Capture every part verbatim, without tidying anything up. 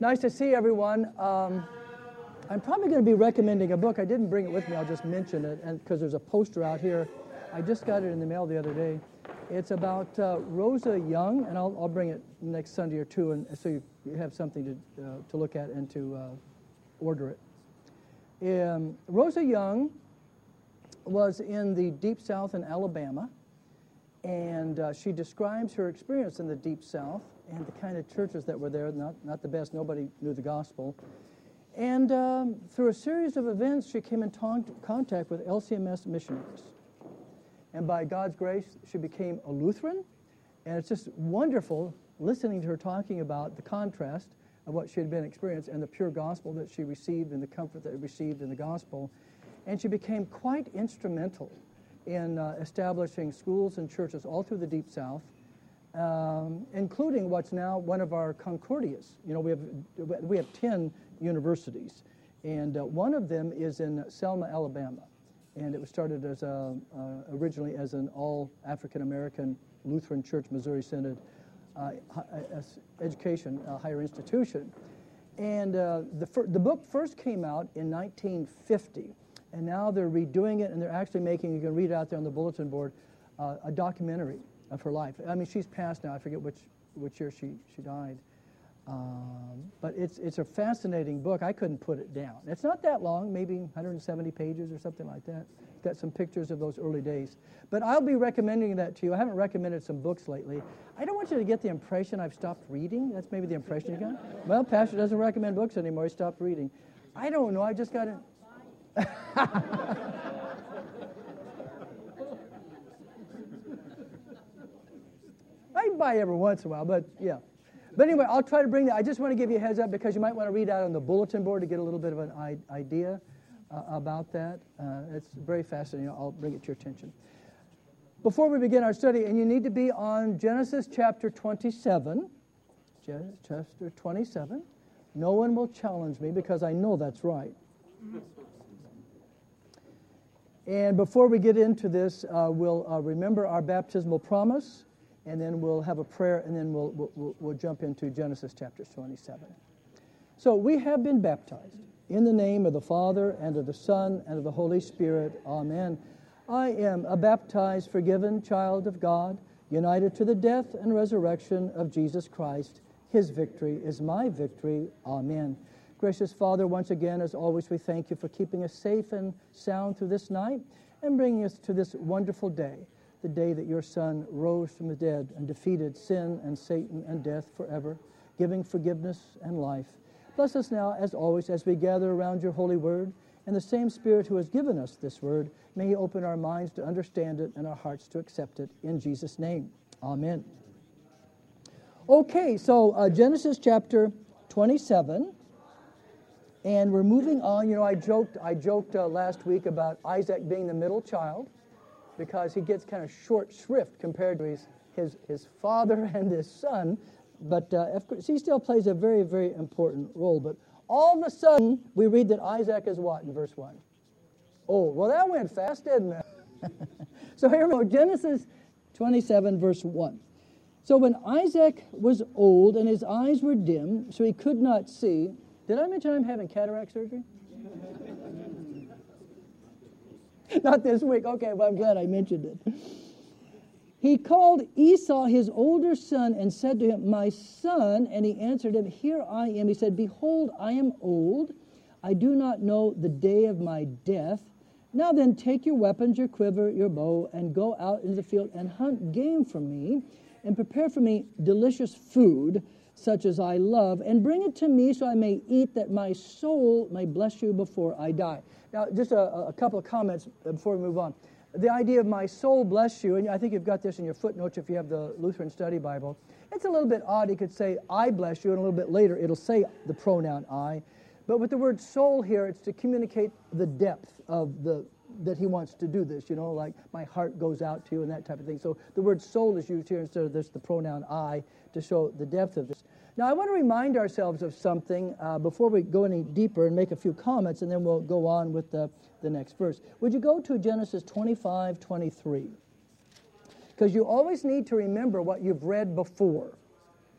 Nice to see everyone. Um, I'm probably going to be recommending a book. I didn't bring it with me. I'll just mention it, and because there's a poster out here. I just got it in the mail the other day. It's about uh, Rosa Young, and I'll, I'll bring it next Sunday or two, and so you, you have something to uh, to look at and to uh, order it. Um, Rosa Young was in the Deep South in Alabama, and uh, she describes her experience in the Deep South and the kind of churches that were there, not, not the best, nobody knew the gospel. And um, through a series of events, she came in ton- contact with L C M S missionaries. And by God's grace, she became a Lutheran. And it's just wonderful listening to her talking about the contrast of what she had been experienced and the pure gospel that she received and the comfort that she received in the gospel. And she became quite instrumental in uh, establishing schools and churches all through the Deep South, um, including what's now one of our Concordias. You know, we have we have ten universities, and uh, one of them is in Selma, Alabama. And it was started as a, uh, originally as an all African American Lutheran Church, Missouri Synod uh, education, uh, higher institution. And uh, the fir- the book first came out in nineteen fifty, and now they're redoing it, and they're actually making, you can read it out there on the bulletin board, uh, a documentary of her life. I mean, she's passed now. I forget which which year she she died. Um, but it's it's a fascinating book. I couldn't put it down. It's not that long, maybe one hundred seventy pages or something like that. It's got some pictures of those early days. But I'll be recommending that to you. I haven't recommended some books lately. I don't want you to get the impression I've stopped reading. That's maybe the impression you got. Well, Pastor doesn't recommend books anymore. He stopped reading. I don't know. I just got to... I buy every once in a while, but yeah. But anyway, I'll try to bring that. I just want to give you a heads up because you might want to read out on the bulletin board to get a little bit of an I- idea uh, about that. Uh, it's very fascinating. I'll bring it to your attention. Before we begin our study, and you need to be on Genesis chapter twenty-seven. Genesis chapter twenty-seven. No one will challenge me because I know that's right. And before we get into this, uh, we'll uh, remember our baptismal promise. And then we'll have a prayer, and then we'll, we'll, we'll jump into Genesis chapter twenty-seven. So we have been baptized in the name of the Father, and of the Son, and of the Holy Spirit. Amen. I am a baptized, forgiven child of God, united to the death and resurrection of Jesus Christ. His victory is my victory. Amen. Gracious Father, once again, as always, we thank you for keeping us safe and sound through this night and bringing us to this wonderful day, the day that your Son rose from the dead and defeated sin and Satan and death forever, giving forgiveness and life. Bless us now, as always, as we gather around your holy word, and the same Spirit who has given us this word, may he open our minds to understand it and our hearts to accept it. In Jesus' name, amen. Okay, so uh, Genesis chapter twenty-seven, and we're moving on. You know, I joked, I joked uh, last week about Isaac being the middle child, because he gets kind of short shrift compared to his his, his father and his son. But uh, of course, he still plays a very, very important role. But all of a sudden, we read that Isaac is what in verse one? Oh, well, that went fast, didn't it? So here we go, Genesis twenty-seven, verse one. So when Isaac was old and his eyes were dim, so he could not see. Did I mention I'm having cataract surgery? Not this week. Okay, well, I'm glad I mentioned it. He called Esau his older son and said to him, "My son," and he answered him, "Here I am." He said, "Behold, I am old. I do not know the day of my death. Now then, take your weapons, your quiver, your bow, and go out into the field and hunt game for me, and prepare for me delicious food, such as I love, and bring it to me so I may eat, that my soul may bless you before I die." Now, just a, a couple of comments before we move on. The idea of "my soul bless you," and I think you've got this in your footnotes if you have the Lutheran Study Bible. It's a little bit odd. You could say "I bless you," and a little bit later it'll say the pronoun "I." But with the word soul here, it's to communicate the depth of the that he wants to do this, you know, like my heart goes out to you and that type of thing. So the word soul is used here instead of this, the pronoun I, to show the depth of this. Now, I want to remind ourselves of something uh, before we go any deeper and make a few comments, and then we'll go on with the, the next verse. Would you go to Genesis twenty-five twenty-three? Because you always need to remember what you've read before.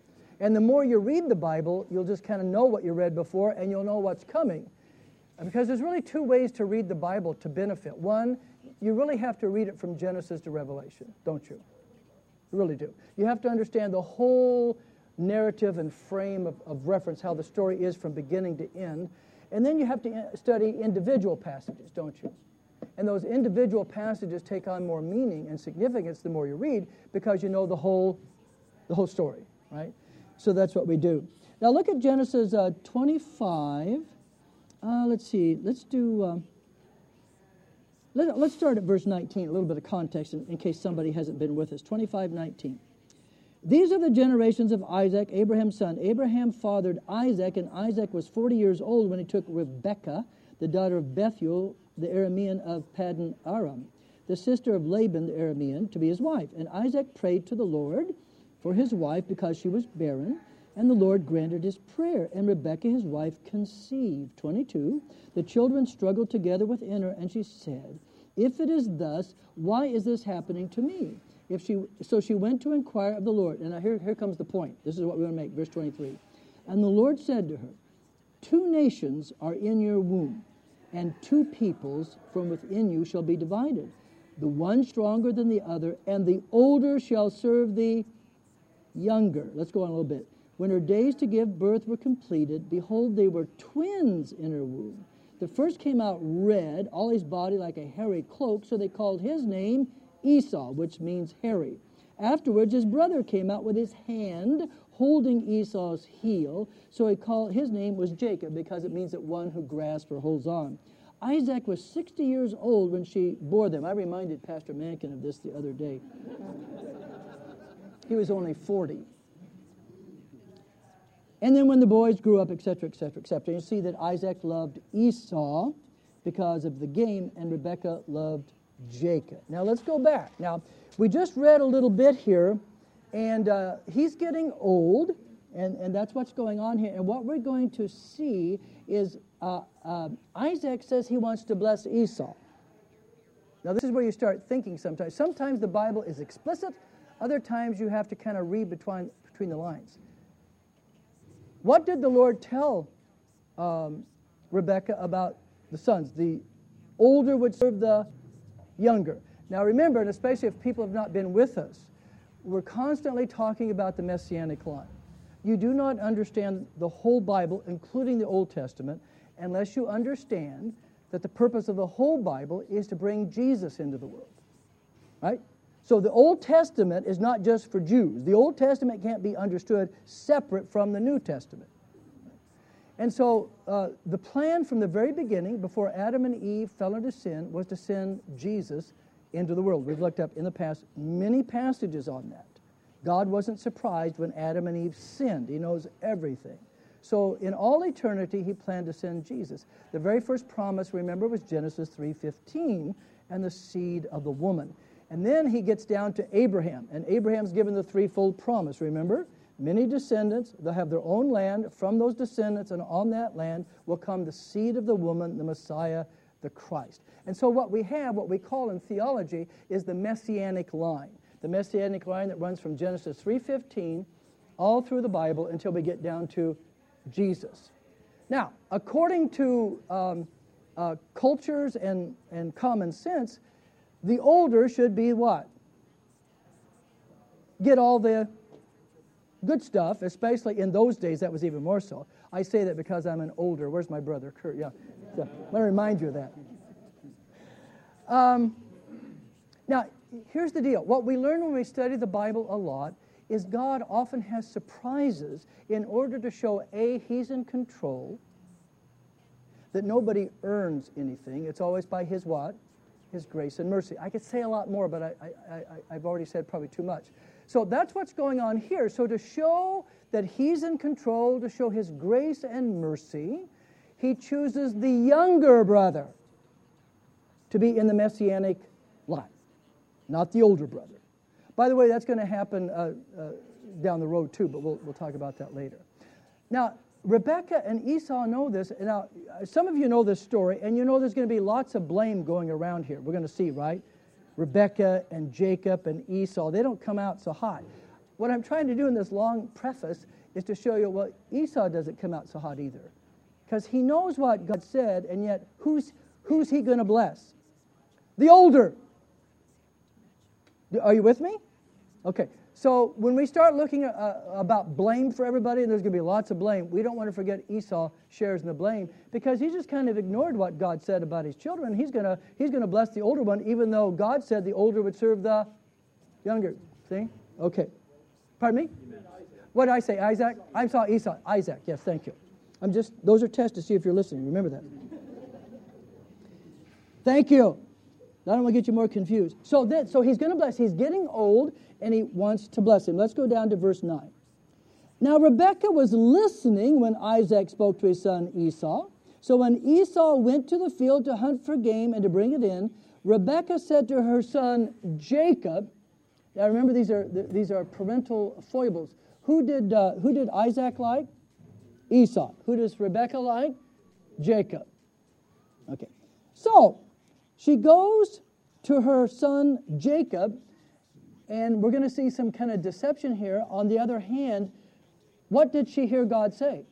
And the more you read the Bible, you'll just kind of know what you read before, and you'll know what's coming. Because there's really two ways to read the Bible to benefit. One, you really have to read it from Genesis to Revelation, don't you? You really do. You have to understand the whole narrative and frame of, of reference, how the story is from beginning to end. And then you have to study individual passages, don't you? And those individual passages take on more meaning and significance the more you read, because you know the whole, the whole story, right? So that's what we do. Now look at Genesis uh, twenty-five. Uh, let's see. Let's do. Uh, let, let's start at verse nineteen. A little bit of context in, in case somebody hasn't been with us. twenty-five nineteen. These are the generations of Isaac, Abraham's son. Abraham fathered Isaac, and Isaac was forty years old when he took Rebekah, the daughter of Bethuel, the Aramean of Paddan Aram, the sister of Laban the Aramean, to be his wife. And Isaac prayed to the Lord for his wife because she was barren, and the Lord granted his prayer. And Rebekah, his wife, conceived. twenty-two. The children struggled together within her, and she said, if it is thus, why is this happening to me? If she, so she went to inquire of the Lord. And now here, here comes the point. This is what we want to make, verse twenty-three. And the Lord said to her, two nations are in your womb, and two peoples from within you shall be divided, the one stronger than the other, and the older shall serve the younger. Let's go on a little bit. When her days to give birth were completed, behold, they were twins in her womb. The first came out red, all his body like a hairy cloak, so they called his name Esau, which means hairy. Afterwards, his brother came out with his hand holding Esau's heel, so he called his name was Jacob, because it means that one who grasps or holds on. Isaac was sixty years old when she bore them. I reminded Pastor Mankin of this the other day. He was only forty. And then when the boys grew up, et cetera, et cetera, et cetera, you see that Isaac loved Esau because of the game, and Rebekah loved Jacob. Now let's go back. Now, we just read a little bit here, and uh, he's getting old, and, and that's what's going on here. And what we're going to see is uh, uh, Isaac says he wants to bless Esau. Now this is where you start thinking sometimes. Sometimes the Bible is explicit. Other times you have to kind of read between, between the lines. What did the Lord tell um, Rebekah about the sons? The older would serve the younger. Now remember, and especially if people have not been with us, we're constantly talking about the Messianic line. You do not understand the whole Bible, including the Old Testament, unless you understand that the purpose of the whole Bible is to bring Jesus into the world. Right? So the Old Testament is not just for Jews. The Old Testament can't be understood separate from the New Testament. And so uh, the plan from the very beginning, before Adam and Eve fell into sin, was to send Jesus into the world. We've looked up in the past many passages on that. God wasn't surprised when Adam and Eve sinned. He knows everything. So in all eternity, he planned to send Jesus. The very first promise, remember, was Genesis three fifteen, and the seed of the woman. And then he gets down to Abraham, and Abraham's given the threefold promise, remember? Many descendants, they'll have their own land. From those descendants and on that land will come the seed of the woman, the Messiah, the Christ. And so what we have, what we call in theology, is the Messianic line. The Messianic line that runs from Genesis three fifteen all through the Bible until we get down to Jesus. Now, according to um, uh, cultures and, and common sense, the older should be what? Get all the good stuff, especially in those days. That was even more so. I say that because I'm an older. Where's my brother, Kurt? Yeah, so, let me remind you of that. Um, now, here's the deal. What we learn when we study the Bible a lot is God often has surprises in order to show, A, he's in control, that nobody earns anything. It's always by his what? His grace and mercy. I could say a lot more, but I, I, I, I've already said probably too much. So that's what's going on here. So to show that he's in control, to show his grace and mercy, he chooses the younger brother to be in the Messianic line, not the older brother. By the way, that's going to happen uh, uh, down the road too, but we'll, we'll talk about that later. Now, Rebekah and Esau know this. And now, some of you know this story, and you know there's going to be lots of blame going around here. We're going to see, right? Rebekah and Jacob and Esau, they don't come out so hot. What I'm trying to do in this long preface is to show you, well, Esau doesn't come out so hot either. Because he knows what God said, and yet who's, who's he going to bless? The older. Are you with me? Okay. So when we start looking at, uh, about blame for everybody, and there's going to be lots of blame, we don't want to forget Esau shares in the blame because he just kind of ignored what God said about his children. He's going to he's going to bless the older one, even though God said the older would serve the younger. See? Okay. Pardon me? What did I say? Isaac? I saw Esau. Isaac. Yes, thank you. I'm just, those are tests to see if you're listening. Remember that. Thank you. I don't want to get you more confused. So then, so he's going to bless. He's getting old, and he wants to bless him. Let's go down to verse nine. Now Rebekah was listening when Isaac spoke to his son Esau. So when Esau went to the field to hunt for game and to bring it in, Rebekah said to her son Jacob, now remember these are these are parental foibles. Who did uh, who did Isaac like? Esau. Who does Rebekah like? Jacob. Okay. So she goes to her son Jacob, and we're going to see some kind of deception here. On the other hand, what did she hear God say?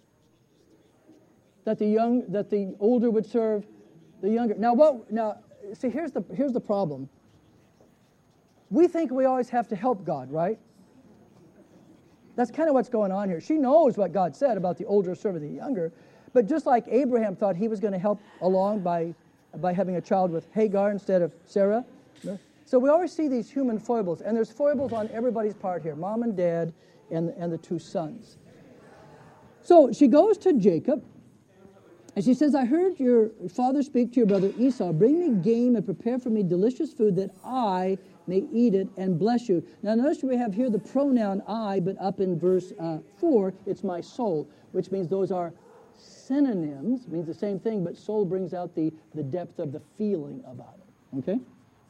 That the young, that the older would serve the younger. Now, what? Now, see, here's the here's the problem. We think we always have to help God, right? That's kind of what's going on here. She knows what God said about the older serving the younger, but just like Abraham thought he was going to help along by by having a child with Hagar instead of Sarah. So we always see these human foibles, and there's foibles on everybody's part here, mom and dad and, and the two sons. So she goes to Jacob, and she says, I heard your father speak to your brother Esau, bring me game and prepare for me delicious food that I may eat it and bless you. Now notice we have here the pronoun I, but up in verse uh, four, it's my soul, which means those are synonyms, means the same thing, but soul brings out the, the depth of the feeling about it. Okay?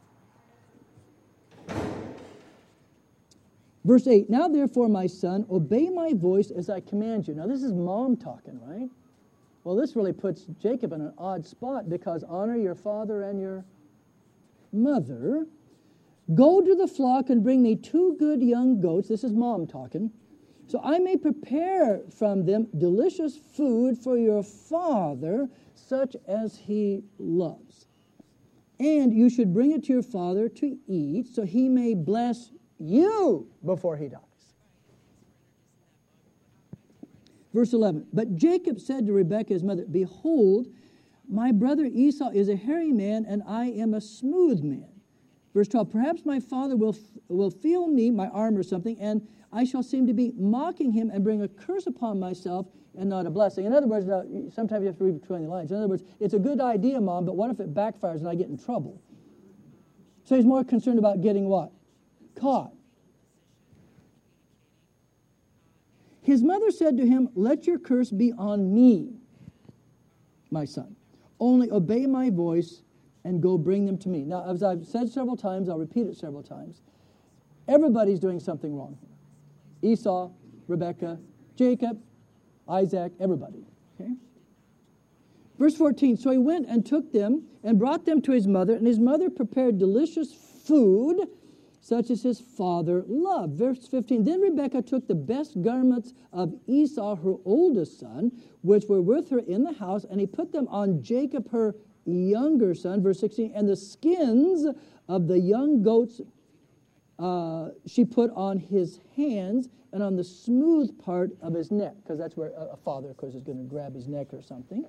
Verse eight, now therefore, my son, obey my voice as I command you. Now this is mom talking, right? Well, this really puts Jacob in an odd spot because honor your father and your mother. Go to the flock and bring me two good young goats. This is mom talking. So I may prepare from them delicious food for your father, such as he loves. And you should bring it to your father to eat, so he may bless you before he dies. Verse eleven, but Jacob said to Rebekah his mother, behold, my brother Esau is a hairy man, and I am a smooth man. Verse twelve, perhaps my father will, will feel me, my arm or something, and I shall seem to be mocking him and bring a curse upon myself and not a blessing. In other words, now, sometimes you have to read between the lines. In other words, it's a good idea, Mom, but what if it backfires and I get in trouble? So he's more concerned about getting what? Caught. His mother said to him, let your curse be on me, my son. Only obey my voice and go bring them to me. Now, as I've said several times, I'll repeat it several times. Everybody's doing something wrong here. Esau, Rebekah, Jacob, Isaac, everybody. Okay? Verse fourteen, so he went and took them and brought them to his mother, and his mother prepared delicious food, such as his father loved. Verse fifteen, then Rebekah took the best garments of Esau, her oldest son, which were with her in the house, and he put them on Jacob, her younger son. Verse sixteen, and the skins of the young goats Uh, she put on his hands and on the smooth part of his neck, because that's where a, a father, of course, is going to grab his neck or something.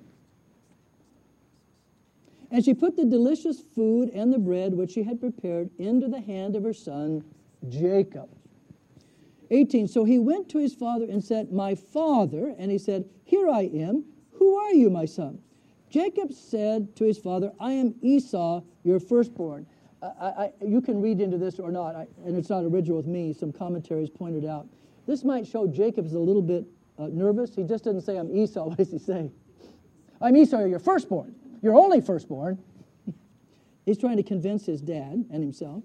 And she put the delicious food and the bread which she had prepared into the hand of her son Jacob. eighteen, so he went to his father and said, my father, and he said, here I am. Who are you, my son? Jacob said to his father, I am Esau, your firstborn. I, I, you can read into this or not, I, and it's not original with me. Some commentaries pointed out. This might show Jacob is a little bit uh, nervous. He just doesn't say, I'm Esau. What does he say? I'm Esau, your firstborn. Your only firstborn. He's trying to convince his dad and himself.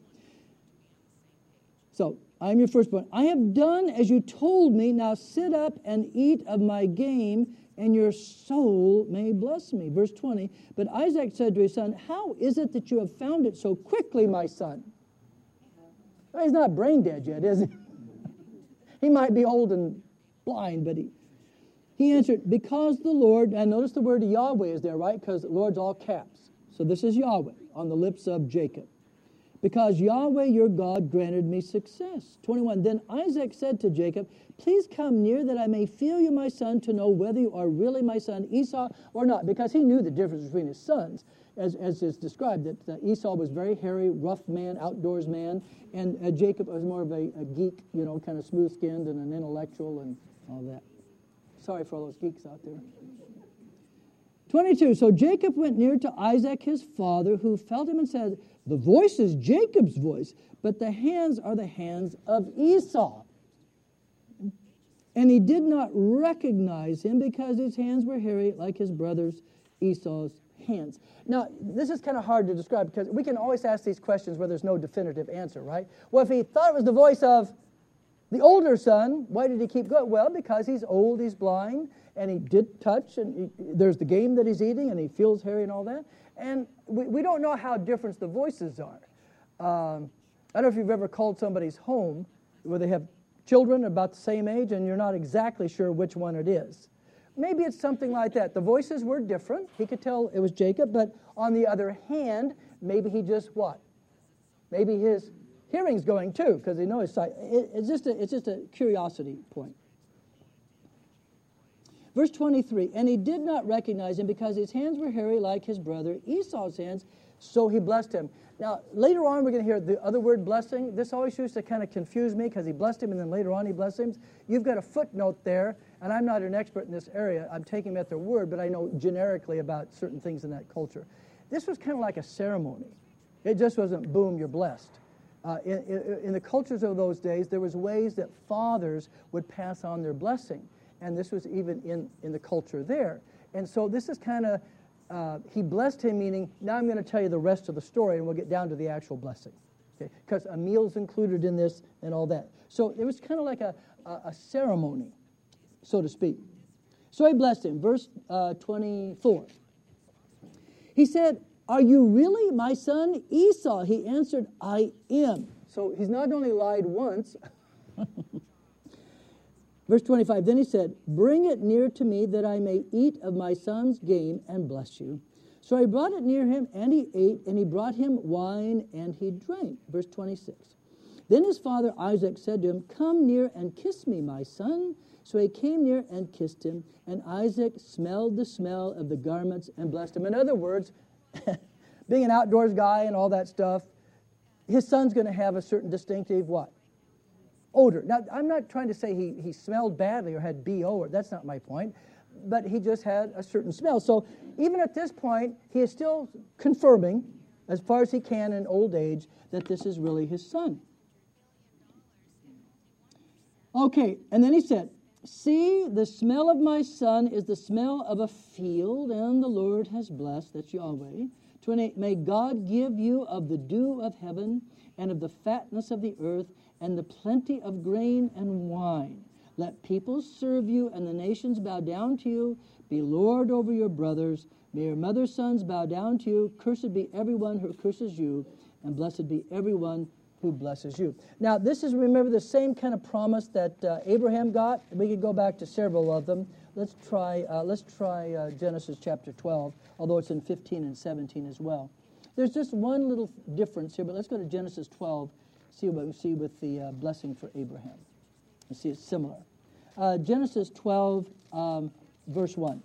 So, I'm your firstborn. I have done as you told me. Now sit up and eat of my game, and your soul may bless me. Verse twenty, but Isaac said to his son, how is it that you have found it so quickly, my son? Well, he's not brain dead yet, is he? He might be old and blind, but he, he answered, because the Lord, and notice the word Yahweh is there, right? Because the Lord's all caps. So this is Yahweh on the lips of Jacob. Because Yahweh your God granted me success. twenty-one, then Isaac said to Jacob, please come near that I may feel you, my son, to know whether you are really my son Esau or not. Because he knew the difference between his sons, as, as is described, that uh, Esau was very hairy, rough man, outdoors man, and uh, Jacob was more of a, a geek, you know, kind of smooth-skinned and an intellectual and all that. Sorry for all those geeks out there. twenty-two, so Jacob went near to Isaac his father, who felt him and said, the voice is Jacob's voice, but the hands are the hands of Esau. And he did not recognize him because his hands were hairy like his brother's Esau's hands. Now, this is kind of hard to describe because we can always ask these questions where there's no definitive answer, right? Well, if he thought it was the voice of the older son, why did he keep going? Well, because he's old, he's blind, and he did touch, and he, there's the game that he's eating, and he feels hairy and all that. And we, we don't know how different the voices are. Um, I don't know if you've ever called somebody's home where they have children about the same age, and you're not exactly sure which one it is. Maybe it's something like that. The voices were different. He could tell it was Jacob, but on the other hand, maybe he just what? Maybe his hearing's going too, because he knows his sight. It, it's just a, it's just a curiosity point. Verse twenty-three, and he did not recognize him because his hands were hairy like his brother Esau's hands, so he blessed him. Now, later on, we're going to hear the other word blessing. This always used to kind of confuse me because he blessed him, and then later on he blessed him. You've got a footnote there, and I'm not an expert in this area. I'm taking them at their word, but I know generically about certain things in that culture. This was kind of like a ceremony. It just wasn't, boom, you're blessed. Uh, in, in, in the cultures of those days, there was ways that fathers would pass on their blessing. And this was even in, in the culture there. And so this is kind of, uh, he blessed him, meaning, now I'm going to tell you the rest of the story, and we'll get down to the actual blessing. Because okay? a meal's included in this and all that. So it was kind of like a, a, a ceremony, so to speak. So he blessed him. Verse uh, twenty-four. He said, are you really my son Esau? He answered, I am. So he's not only lied once. Verse twenty-five, then he said, bring it near to me that I may eat of my son's game and bless you. So I brought it near him, and he ate, and he brought him wine, and he drank. Verse twenty-six, then his father Isaac said to him, come near and kiss me, my son. So he came near and kissed him, and Isaac smelled the smell of the garments and blessed him. In other words, being an outdoors guy and all that stuff, his son's going to have a certain distinctive what? Odor. Now, I'm not trying to say he, he smelled badly or had B O, or that's not my point, but he just had a certain smell. So even at this point, he is still confirming, as far as he can in old age, that this is really his son. Okay, and then he said, see, the smell of my son is the smell of a field, and the Lord has blessed, that's Yahweh. twenty-eight, may God give you of the dew of heaven and of the fatness of the earth and the plenty of grain and wine. Let people serve you and the nations bow down to you. Be Lord over your brothers. May your mother's sons bow down to you. Cursed be everyone who curses you, and blessed be everyone who blesses you. Now, this is, remember, the same kind of promise that uh, Abraham got. We could go back to several of them. Let's try, uh, let's try uh, Genesis chapter twelve, although it's in fifteen and seventeen as well. There's just one little difference here, but let's go to Genesis twelve, see what we see with the uh, blessing for Abraham. You see it's similar. Uh, Genesis twelve, um, verse one.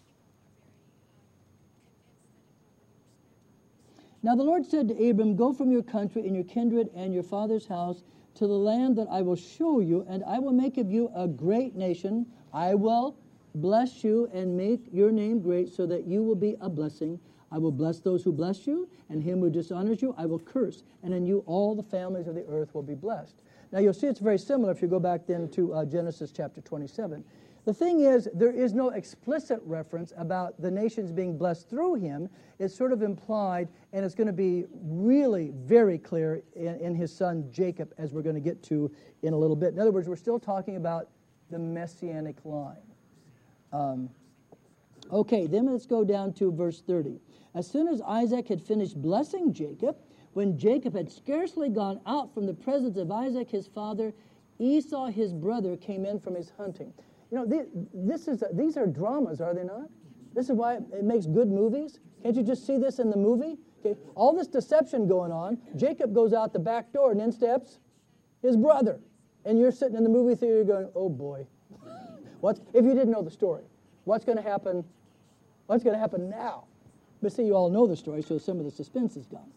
Now the Lord said to Abram, go from your country and your kindred and your father's house to the land that I will show you, and I will make of you a great nation. I will bless you and make your name great so that you will be a blessing. I will bless those who bless you, and him who dishonors you I will curse. And in you all the families of the earth will be blessed. Now you'll see it's very similar if you go back then to uh, Genesis chapter twenty-seven. The thing is, there is no explicit reference about the nations being blessed through him. It's sort of implied, and it's going to be really very clear in, in his son Jacob, as we're going to get to in a little bit. In other words, we're still talking about the messianic line. Um, okay, then let's go down to verse thirty. As soon as Isaac had finished blessing Jacob, when Jacob had scarcely gone out from the presence of Isaac his father, Esau his brother came in from his hunting. You know, the, this is these are dramas, are they not? This is why it makes good movies. Can't you just see this in the movie? Okay, all this deception going on. Jacob goes out the back door, and in steps his brother. And you're sitting in the movie theater going, oh boy. What's, if you didn't know the story, what's going to happen? What's going to happen now? But see, you all know the story, so some of the suspense is gone.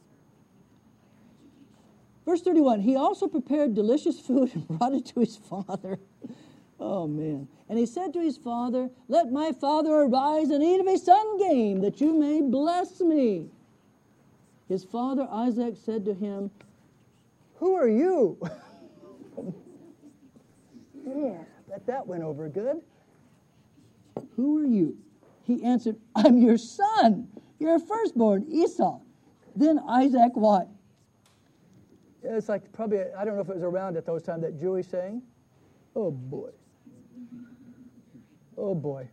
Verse thirty-one, he also prepared delicious food and brought it to his father. Oh, man. And he said to his father, let my father arise and eat of his son game, that you may bless me. His father Isaac said to him, who are you? Yeah, bet that went over good. Who are you? He answered, I'm your son, your firstborn, Esau. Then Isaac what? It's like probably, I don't know if it was around at those times, that Jewish saying, oh boy. Oh boy.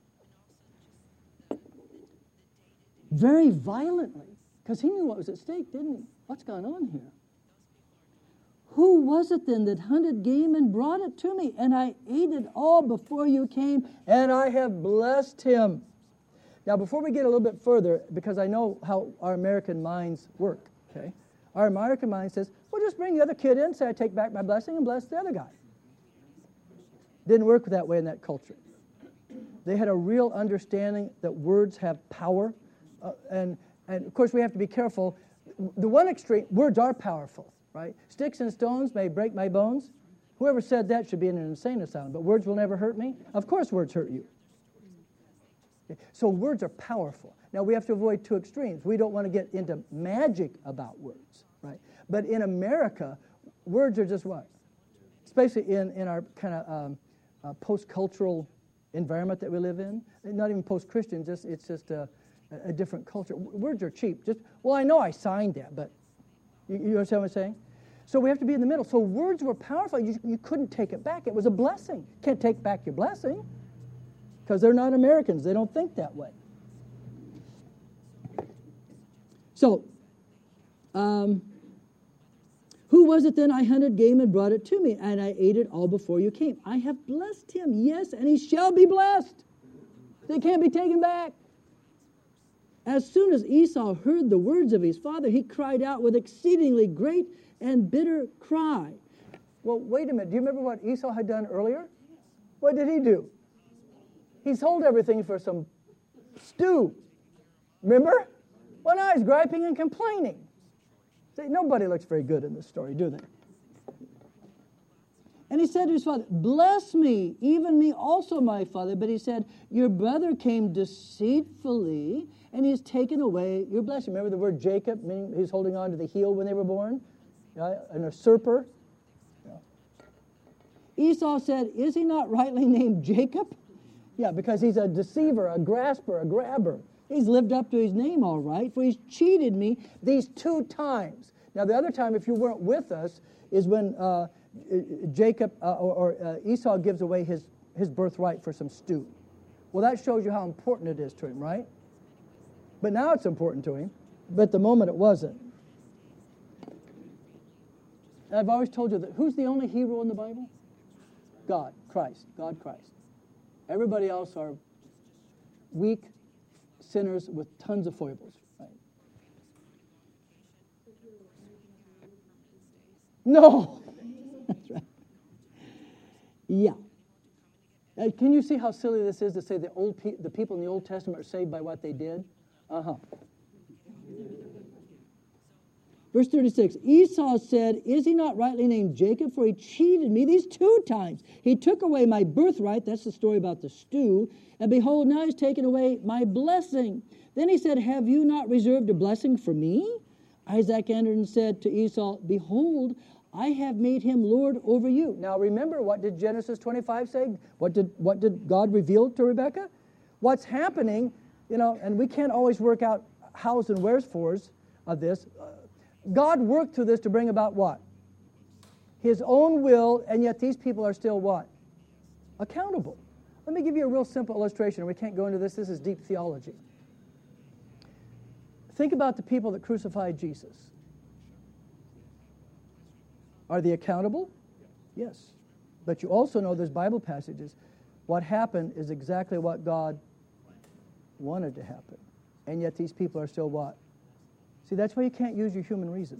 Very violently, because he knew what was at stake, didn't he? What's going on here? Who was it then that hunted game and brought it to me? And I ate it all before you came, and I have blessed him. Now, before we get a little bit further, because I know how our American minds work, okay? Our American mind says, well, just bring the other kid in, say I take back my blessing, and bless the other guy. Didn't work that way in that culture. They had a real understanding that words have power. Uh, and, and, of course, we have to be careful. The one extreme, words are powerful, right? Sticks and stones may break my bones. Whoever said that should be in an insane asylum. But words will never hurt me. Of course words hurt you. Okay. So words are powerful. Now, we have to avoid two extremes. We don't want to get into magic about words, right? But in America, words are just what? Especially in, in our kind of um, uh, post-cultural environment that we live in. Not even post-Christian, just it's just a, a different culture. Words are cheap. Just, well, I know I signed that, but you, you understand what I'm saying? So we have to be in the middle. So words were powerful. You, you couldn't take it back. It was a blessing. Can't take back your blessing because they're not Americans. They don't think that way. So, um, who was it then I hunted game and brought it to me, and I ate it all before you came? I have blessed him, yes, and he shall be blessed. They can't be taken back. As soon as Esau heard the words of his father, he cried out with exceedingly great and bitter cry. Well, wait a minute. Do you remember what Esau had done earlier? What did he do? He sold everything for some stew. Remember? Well, now he's griping and complaining. See, nobody looks very good in this story, do they? And he said to his father, bless me, even me also, my father. But he said, your brother came deceitfully, and he's taken away your blessing. Remember the word Jacob, meaning he's holding on to the heel when they were born? Yeah, an usurper. Yeah. Esau said, is he not rightly named Jacob? Yeah, because he's a deceiver, a grasper, a grabber. He's lived up to his name all right, for he's cheated me these two times. Now, the other time, if you weren't with us, is when uh, Jacob uh, or, or uh, Esau gives away his, his birthright for some stew. Well, that shows you how important it is to him, right? But now it's important to him, but at the moment it wasn't. And I've always told you that who's the only hero in the Bible? God, Christ, God, Christ. Everybody else are weak sinners with tons of foibles, right? No. That's right. Yeah. Uh, can you see how silly this is to say the old pe- the people in the Old Testament are saved by what they did? Uh-huh. Verse thirty-six, Esau said, is he not rightly named Jacob? For he cheated me these two times. He took away my birthright. That's the story about the stew. And behold, now he's taken away my blessing. Then he said, have you not reserved a blessing for me? Isaac answered and said to Esau, behold, I have made him Lord over you. Now remember, what did Genesis twenty-five say? What did, what did God reveal to Rebekah? What's happening, you know, and we can't always work out hows and wherefores of this. God worked through this to bring about what? His own will, and yet these people are still what? Accountable. Let me give you a real simple illustration. We can't go into this. This is deep theology. Think about the people that crucified Jesus. Are they accountable? Yes. But you also know there's Bible passages what happened is exactly what God wanted to happen. And yet these people are still what? See, that's why you can't use your human reason.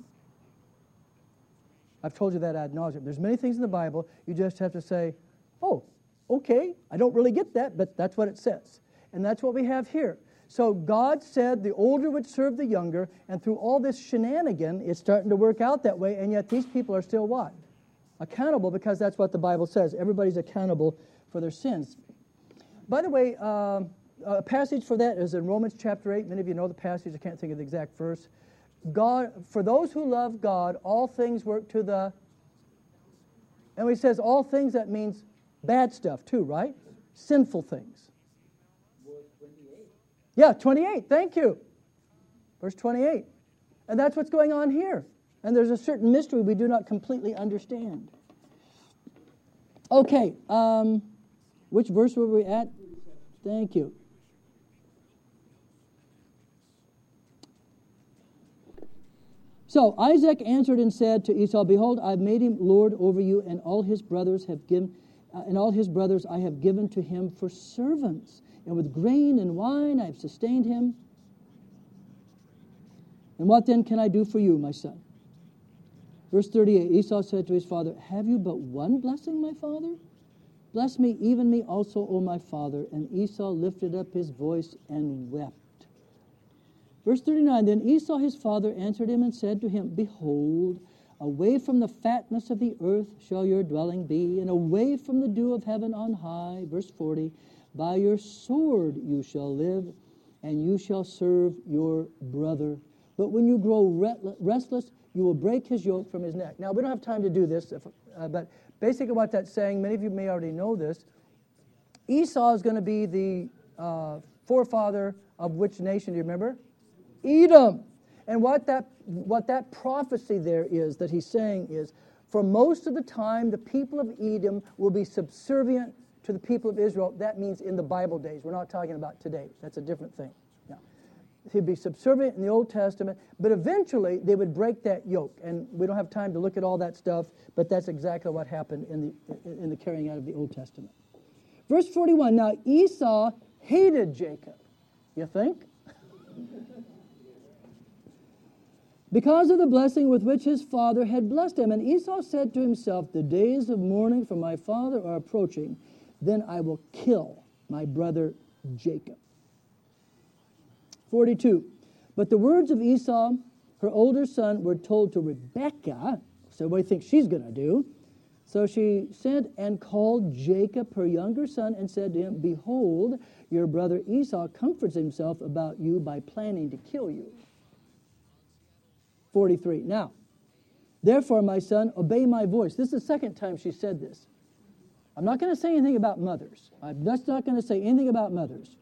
I've told you that ad nauseum. There's many things in the Bible, you just have to say, oh, okay, I don't really get that, but that's what it says. And that's what we have here. So God said the older would serve the younger, and through all this shenanigan, it's starting to work out that way, and yet these people are still what? Accountable, because that's what the Bible says. Everybody's accountable for their sins. By the way, um, a passage for that is in Romans chapter eight. Many of you know the passage. I can't think of the exact verse. God, for those who love God, all things work to the... And when he says all things, that means bad stuff too, right? Sinful things. Yeah, twenty-eight. Thank you. Verse twenty-eight. And that's what's going on here. And there's a certain mystery we do not completely understand. Okay. Um, which verse were we at? Thank you. So Isaac answered and said to Esau, behold, I've made him lord over you, and all his brothers have given, uh, and all his brothers I have given to him for servants. And with grain and wine I have sustained him. And what then can I do for you, my son? Verse thirty-eight, Esau said to his father, have you but one blessing, my father? Bless me, even me also, O my father. And Esau lifted up his voice and wept. Verse thirty-nine, then Esau his father answered him and said to him, behold, away from the fatness of the earth shall your dwelling be, and away from the dew of heaven on high. Verse forty, by your sword you shall live, and you shall serve your brother. But when you grow restless, you will break his yoke from his neck. Now, we don't have time to do this, if, uh, but basically what that's saying, many of you may already know this, Esau is going to be the uh, forefather of which nation, do you remember? Edom. And what that, what that prophecy there is that he's saying is, for most of the time, the people of Edom will be subservient to the people of Israel. That means in the Bible days. We're not talking about today. That's a different thing. Yeah. He'd be subservient in the Old Testament, but eventually they would break that yoke. And we don't have time to look at all that stuff, but that's exactly what happened in the, in the carrying out of the Old Testament. Verse forty-one, now Esau hated Jacob. You think? Because of the blessing with which his father had blessed him. And Esau said to himself, the days of mourning for my father are approaching. Then I will kill my brother Jacob. forty-two. But the words of Esau, her older son, were told to Rebekah. So what do you think she's going to do? So she sent and called Jacob, her younger son, and said to him, behold, your brother Esau comforts himself about you by planning to kill you. forty-three. Now, therefore, my son, obey my voice. This is the second time she said this. I'm not going to say anything about mothers. I'm just not going to say anything about mothers.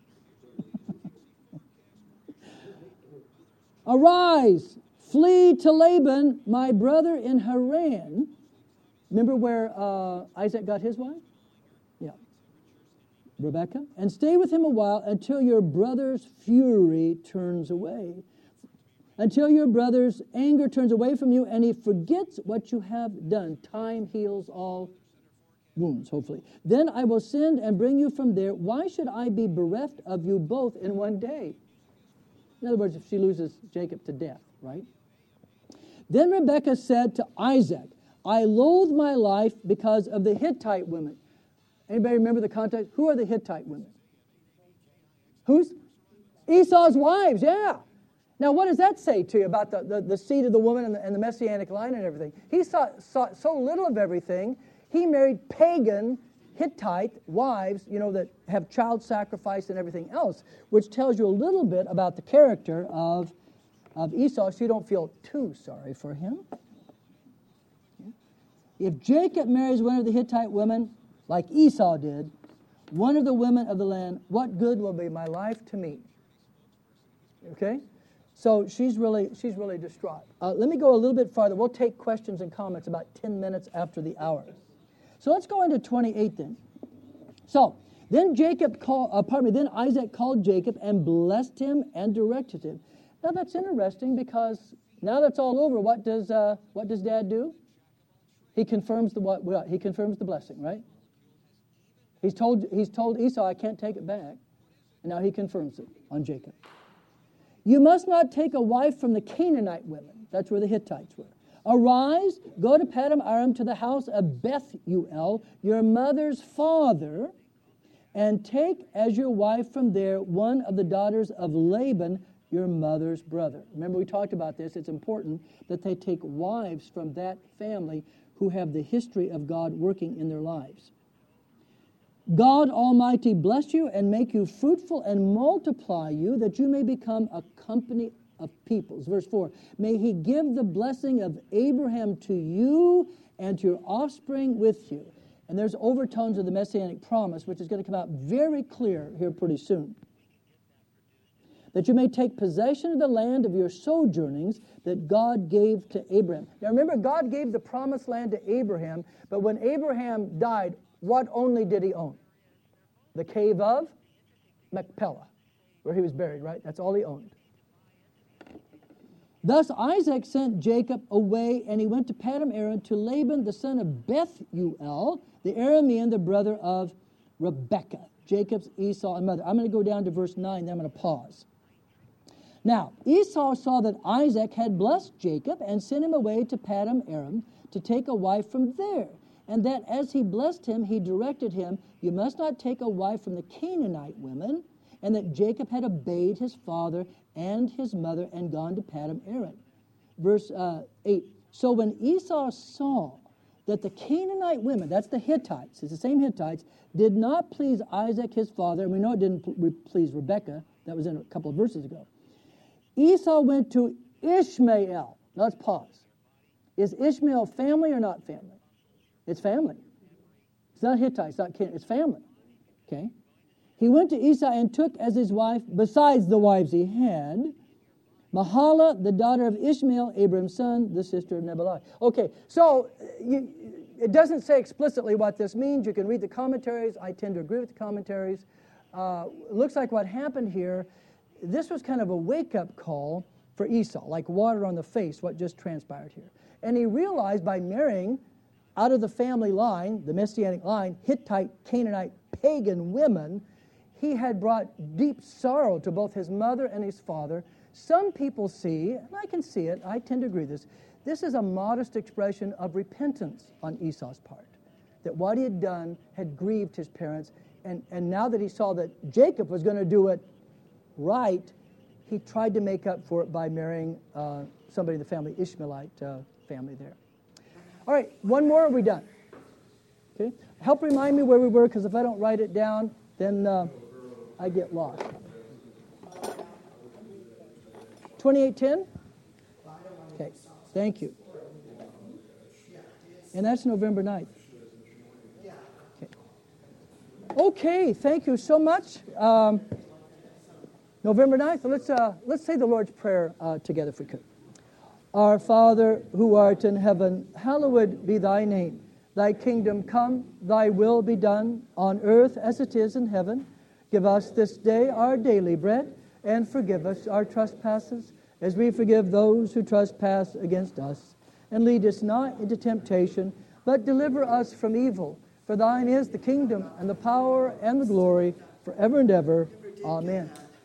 Arise, flee to Laban, my brother in Haran. Remember where uh, Isaac got his wife? Yeah. Rebekah. And stay with him a while until your brother's fury turns away. Until your brother's anger turns away from you and he forgets what you have done. Time heals all wounds, hopefully. Then I will send and bring you from there. Why should I be bereft of you both in one day? In other words, if she loses Jacob to death, right? Then Rebekah said to Isaac, I loathe my life because of the Hittite women. Anybody remember the context? Who are the Hittite women? Who's? Esau's wives, yeah. Now, what does that say to you about the, the, the seed of the woman and the, and the Messianic line and everything? He saw, saw so little of everything. He married pagan Hittite wives, you know, that have child sacrifice and everything else, which tells you a little bit about the character of, of Esau, so you don't feel too sorry for him. If Jacob marries one of the Hittite women, like Esau did, one of the women of the land, what good will be my life to me? Okay? So she's really she's really distraught. Uh, let me go a little bit farther. We'll take questions and comments about ten minutes after the hour. So let's go into twenty-eight then. So then Jacob called, uh, pardon me, then Isaac called Jacob and blessed him and directed him. Now that's interesting because now that's all over. What does uh, what does Dad do? He confirms the what? what? He confirms the blessing, right? He's told, he's told Esau, I can't take it back. And now he confirms it on Jacob. You must not take a wife from the Canaanite women. That's where the Hittites were. Arise, go to Padam Aram to the house of Bethuel, your mother's father, and take as your wife from there one of the daughters of Laban, your mother's brother. Remember, we talked about this. It's important that they take wives from that family who have the history of God working in their lives. God Almighty bless you and make you fruitful and multiply you, that you may become a company of peoples. Verse four, may he give the blessing of Abraham to you and to your offspring with you. And there's overtones of the Messianic promise, which is going to come out very clear here pretty soon. That you may take possession of the land of your sojournings that God gave to Abraham. Now remember, God gave the promised land to Abraham, but when Abraham died, what only did he own? The cave of Machpelah, where he was buried, right? That's all he owned. Thus Isaac sent Jacob away, and he went to Padam Aram to Laban, the son of Bethuel, the Aramean, the brother of Rebekah, Jacob's Esau and mother. I'm going to go down to verse nine, then I'm going to pause. Now, Esau saw that Isaac had blessed Jacob and sent him away to Padam Aram to take a wife from there. And that as he blessed him, he directed him, you must not take a wife from the Canaanite women, and that Jacob had obeyed his father and his mother and gone to Padam Aram. Verse uh, eight, so when Esau saw that the Canaanite women, that's the Hittites, it's the same Hittites, did not please Isaac his father, and we know it didn't please Rebekah, that was in a couple of verses ago, Esau went to Ishmael. Now let's pause. Is Ishmael family or not family? It's family. It's not Hittite, it's not Canaan, it's family. Okay? He went to Esau and took as his wife, besides the wives he had, Mahala, the daughter of Ishmael, Abraham's son, the sister of Nebaioth. Okay, so you, it doesn't say explicitly what this means. You can read the commentaries. I tend to agree with the commentaries. Uh, it looks like what happened here, this was kind of a wake-up call for Esau, like water on the face, what just transpired here. And he realized by marrying out of the family line, the Messianic line, Hittite, Canaanite, pagan women, he had brought deep sorrow to both his mother and his father. Some people see, and I can see it, I tend to agree with this, this is a modest expression of repentance on Esau's part. That what he had done had grieved his parents, and, and now that he saw that Jacob was going to do it right, he tried to make up for it by marrying uh, somebody in the family, Ishmaelite uh, family there. All right, one more, are we done? Okay, help remind me where we were, because if I don't write it down, then uh, I get lost. twenty-eight ten? Okay, thank you. And that's November ninth. Okay, okay, thank you so much. Um, November ninth, let's, uh, let's say the Lord's Prayer uh, together if we could. Our Father, who art in heaven, hallowed be thy name. Thy kingdom come, thy will be done, on earth as it is in heaven. Give us this day our daily bread, and forgive us our trespasses, as we forgive those who trespass against us. And lead us not into temptation, but deliver us from evil. For thine is the kingdom, and the power, and the glory, forever and ever. Amen.